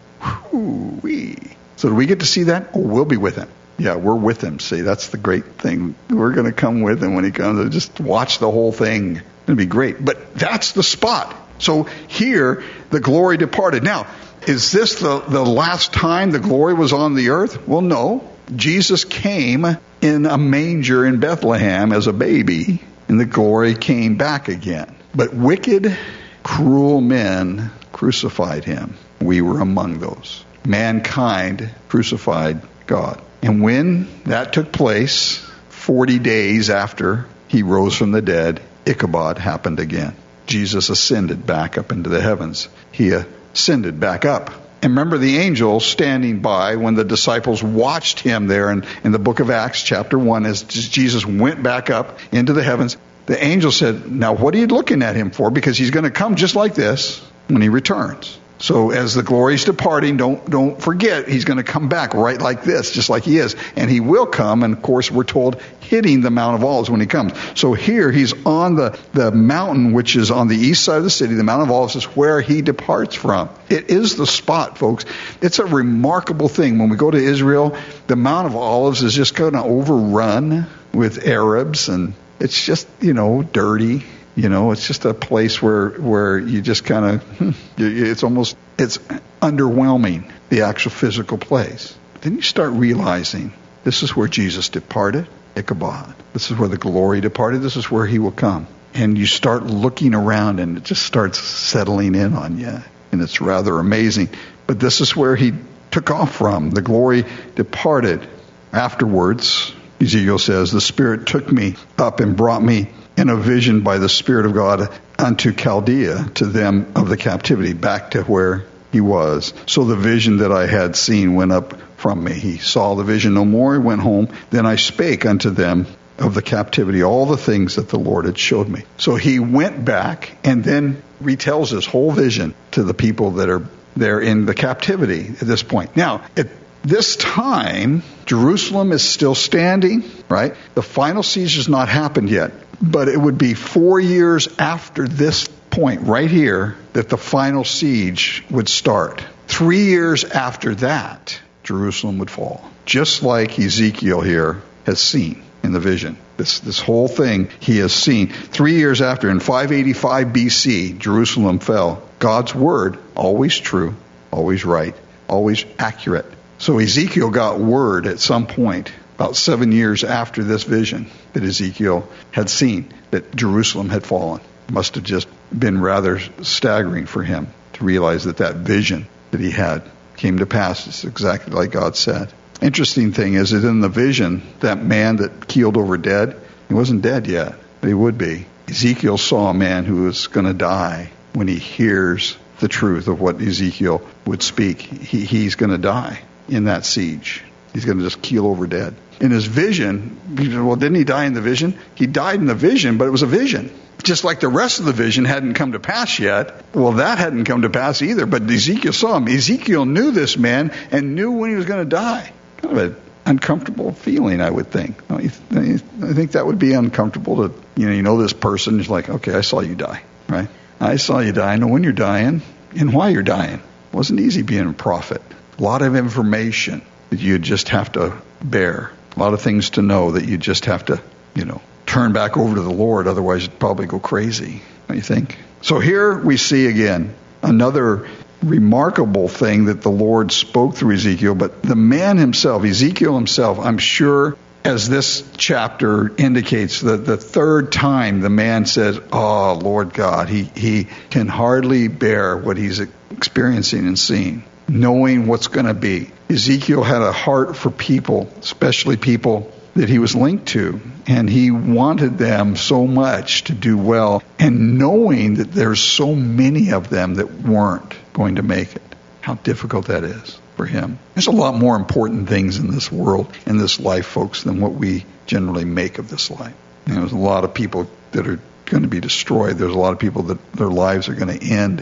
Whoo-wee. So do we get to see that? Oh, we'll be with him. Yeah, we're with him. See, that's the great thing. We're going to come with him when he comes and just watch the whole thing. It'll be great. But that's the spot. So here, the glory departed. Now, is this the, the last time the glory was on the earth? Well, no. Jesus came in a manger in Bethlehem as a baby, and the glory came back again. But wicked, cruel men crucified him. We were among those. Mankind crucified God. And when that took place, forty days after he rose from the dead, Ichabod happened again. Jesus ascended back up into the heavens. He ascended back up. And remember the angel standing by when the disciples watched him there in, in the book of Acts, chapter one, as Jesus went back up into the heavens. The angel said, now what are you looking at him for? Because he's going to come just like this when he returns. So as the glory's departing, don't don't forget, he's going to come back right like this, just like he is. And he will come, and of course we're told, hitting the Mount of Olives when he comes. So here he's on the, the mountain, which is on the east side of the city. The Mount of Olives is where he departs from. It is the spot, folks. It's a remarkable thing. When we go to Israel, the Mount of Olives is just kind of overrun with Arabs, and it's just, you know, dirty. You know, it's just a place where where you just kind of, it's almost, it's underwhelming, the actual physical place. Then you start realizing this is where Jesus departed, Ichabod. This is where the glory departed. This is where he will come. And you start looking around and it just starts settling in on you. And it's rather amazing. But this is where he took off from. The glory departed. Afterwards, Ezekiel says, the Spirit took me up and brought me in a vision by the Spirit of God unto Chaldea, to them of the captivity, back to where he was. So the vision that I had seen went up from me. He saw the vision no more, he went home. Then I spake unto them of the captivity, all the things that the Lord had showed me. So he went back and then retells his whole vision to the people that are there in the captivity at this point. Now, at this time, Jerusalem is still standing, right? The final siege has not happened yet. But it would be four years after this point right here that the final siege would start. Three years after that, Jerusalem would fall. Just like Ezekiel here has seen in the vision. This this whole thing he has seen. Three years after, in five eighty-five B C, Jerusalem fell. God's word, always true, always right, always accurate. So Ezekiel got word at some point, about seven years after this vision that Ezekiel had seen, that Jerusalem had fallen. Must have just been rather staggering for him to realize that that vision that he had came to pass. It's exactly like God said. Interesting thing is that in the vision, that man that keeled over dead, he wasn't dead yet, but he would be. Ezekiel saw a man who was going to die when he hears the truth of what Ezekiel would speak. He, he's going to die in that siege. He's going to just keel over dead. In his vision, well, didn't he die in the vision? He died in the vision, but it was a vision. Just like the rest of the vision hadn't come to pass yet. Well, that hadn't come to pass either, but Ezekiel saw him. Ezekiel knew this man and knew when he was going to die. Kind of an uncomfortable feeling, I would think. I think that would be uncomfortable to, you know, you know this person is like, okay, I saw you die, right? I saw you die. I know when you're dying and why you're dying. It wasn't easy being a prophet. A lot of information that you just have to bear. A lot of things to know that you just have to, you know, turn back over to the Lord. Otherwise, you'd probably go crazy. Don't you think? So here we see again another remarkable thing that the Lord spoke through Ezekiel. But the man himself, Ezekiel himself, I'm sure, as this chapter indicates, that the third time the man said, oh, Lord God, he, he can hardly bear what he's experiencing and seeing, knowing what's going to be. Ezekiel had a heart for people, especially people that he was linked to, and he wanted them so much to do well, and knowing that there's so many of them that weren't going to make it. How difficult that is for him. There's a lot more important things in this world, in this life, folks, than what we generally make of this life. You know, there's a lot of people that are going to be destroyed. There's a lot of people that their lives are going to end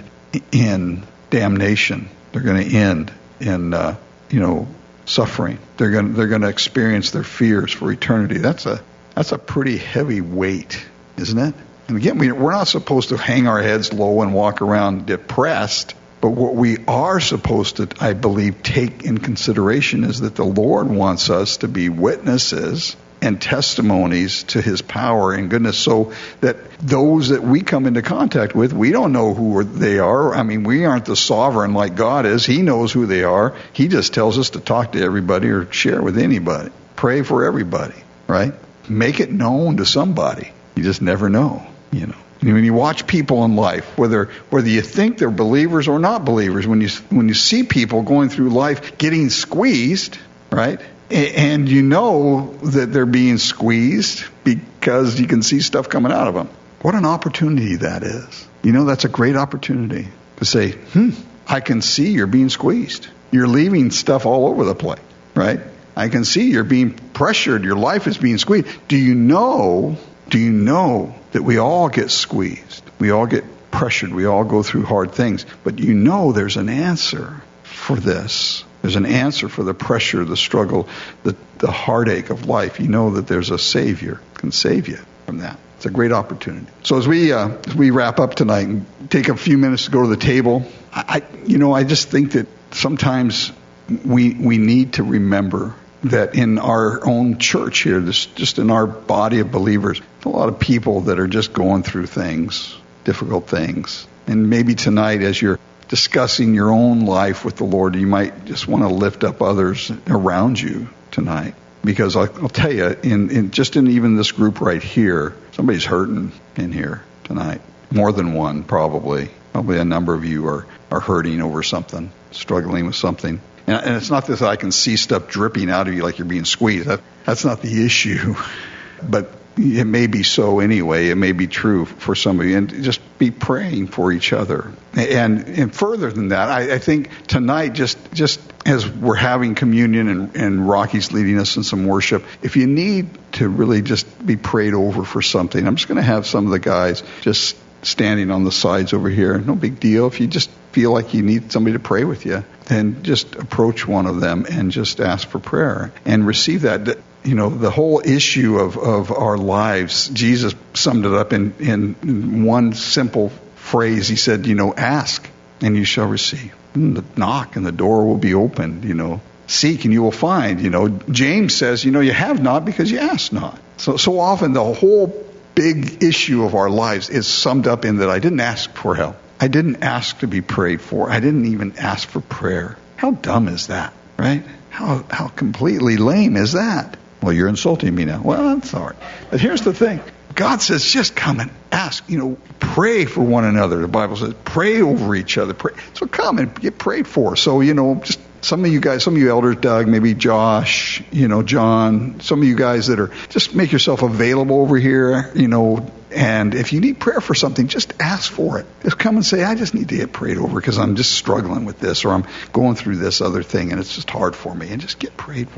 in damnation. They're going to end in, uh, you know, suffering. They're going they're going to experience their fears for eternity. That's a that's a pretty heavy weight, isn't it? And again, we, we're not supposed to hang our heads low and walk around depressed. But what we are supposed to, I believe, take in consideration is that the Lord wants us to be witnesses and testimonies to his power and goodness, so that those that we come into contact with, we don't know who they are. I mean, we aren't the sovereign like God is. He knows who they are. He just tells us to talk to everybody or share with anybody. Pray for everybody, right? Make it known to somebody. You just never know, you know. When you watch people in life, whether whether you think they're believers or not believers, when you when you see people going through life getting squeezed, right? And you know that they're being squeezed because you can see stuff coming out of them. What an opportunity that is. You know, that's a great opportunity to say, hmm, I can see you're being squeezed. You're leaving stuff all over the place, right? I can see you're being pressured. Your life is being squeezed. Do you know, do you know that we all get squeezed? We all get pressured. We all go through hard things. But you know there's an answer for this. There's an answer for the pressure, the struggle, the, the heartache of life. You know that there's a Savior who can save you from that. It's a great opportunity. So as we uh, as we wrap up tonight and take a few minutes to go to the table, I, I you know I just think that sometimes we we need to remember that in our own church here, this just in our body of believers, a lot of people that are just going through things, difficult things. And maybe tonight, as you're discussing your own life with the Lord, you might just want to lift up others around you tonight. Because I'll, I'll tell you, in, in just in even this group right here, somebody's hurting in here tonight. More than one, probably. Probably a number of you are, are hurting over something, struggling with something. And, and it's not that I can see stuff dripping out of you like you're being squeezed. That, that's not the issue. But it may be so anyway. It may be true for some of you. And just be praying for each other. And and further than that, I, I think tonight, just just as we're having communion and, and Rocky's leading us in some worship, if you need to really just be prayed over for something, I'm just going to have some of the guys just standing on the sides over here. No big deal. If you just feel like you need somebody to pray with you, then just approach one of them and just ask for prayer and receive that. You know, the whole issue of, of our lives, Jesus summed it up in, in one simple phrase. He said, you know, ask and you shall receive. And knock and the door will be opened, you know. Seek and you will find, you know. James says, you know, you have not because you ask not. So, so often the whole big issue of our lives is summed up in that I didn't ask for help. I didn't ask to be prayed for. I didn't even ask for prayer. How dumb is that, right? How how completely lame is that? Well, you're insulting me now. Well, I'm sorry. But here's the thing. God says, just come and ask, you know, pray for one another. The Bible says, pray over each other. Pray. So come and get prayed for. So, you know, just some of you guys, some of you elders, Doug, maybe Josh, you know, John, some of you guys that are, just make yourself available over here, you know, and if you need prayer for something, just ask for it. Just come and say, I just need to get prayed over because I'm just struggling with this or I'm going through this other thing and it's just hard for me. And just get prayed for.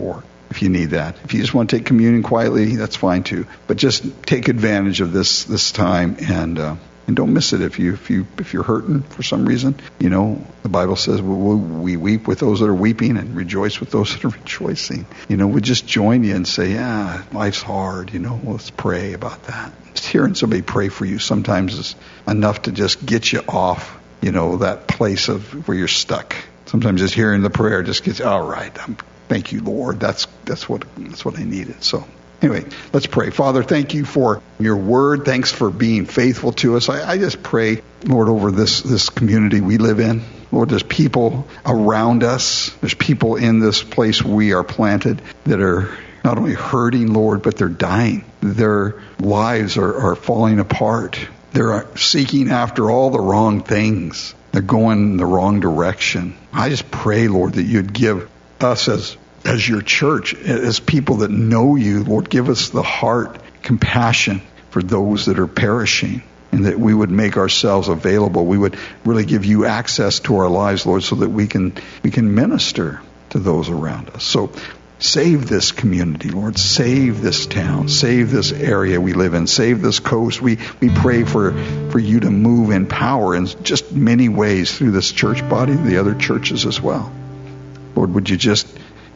if you need that. If you just want to take communion quietly, that's fine too. But just take advantage of this this time and uh, and don't miss it. If you if you if you're hurting for some reason, you know the Bible says we, we weep with those that are weeping and rejoice with those that are rejoicing. You know, we just join you and say, yeah, life's hard. You know, let's pray about that. Just hearing somebody pray for you sometimes is enough to just get you off, you know, that place of where you're stuck. Sometimes just hearing the prayer just gets, all right, I'm, thank you, Lord. That's that's what that's what I needed. So anyway, let's pray. Father, thank you for your word. Thanks for being faithful to us. I, I just pray, Lord, over this, this community we live in. Lord, there's people around us. There's people in this place we are planted that are not only hurting, Lord, but they're dying. Their lives are, are falling apart. They're seeking after all the wrong things. They're going in the wrong direction. I just pray, Lord, that you'd give us as as your church, as people that know you, Lord, give us the heart, compassion for those that are perishing, and that we would make ourselves available. We would really give you access to our lives, Lord, so that we can we can minister to those around us. So save this community, Lord. Save this town. Save this area we live in. Save this coast. We we pray for, for you to move in power in just many ways through this church body and the other churches as well. Lord, would you just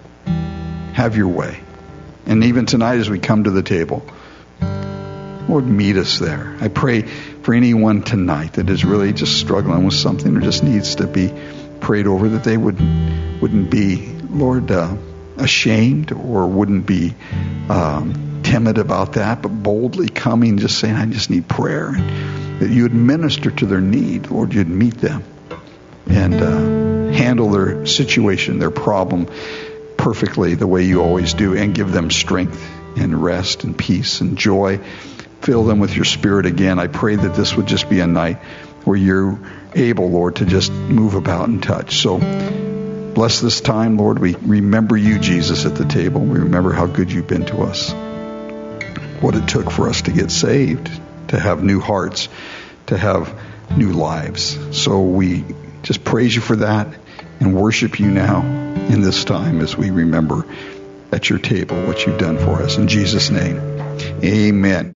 have your way? And even tonight as we come to the table, Lord, meet us there. I pray for anyone tonight that is really just struggling with something or just needs to be prayed over, that they wouldn't, wouldn't be, Lord, uh, ashamed or wouldn't be um, timid about that, but boldly coming, just saying, I just need prayer. And that you would minister to their need. Lord, you'd meet them and uh, handle their situation, their problem perfectly the way you always do, and give them strength and rest and peace and joy. Fill them with your Spirit again. I pray that this would just be a night where you're able, Lord, to just move about and touch. So bless this time, Lord. We remember you, Jesus, at the table. We remember how good you've been to us, what it took for us to get saved, to have new hearts, to have new lives. So we just praise you for that and worship you now in this time as we remember at your table what you've done for us. In Jesus' name, amen.